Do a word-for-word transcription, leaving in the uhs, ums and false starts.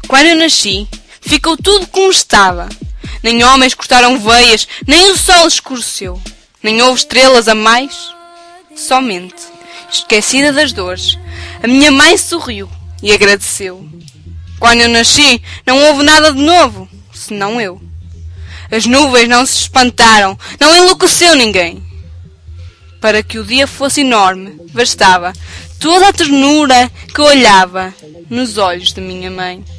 Quando eu nasci, ficou tudo como estava. Nem homens cortaram veias, nem o sol escureceu, nem houve estrelas a mais. Somente, esquecida das dores, a minha mãe sorriu e agradeceu. Quando eu nasci, não houve nada de novo, senão eu. As nuvens não se espantaram, não enlouqueceu ninguém. Para que o dia fosse enorme, bastava toda a ternura que olhava nos olhos de minha mãe.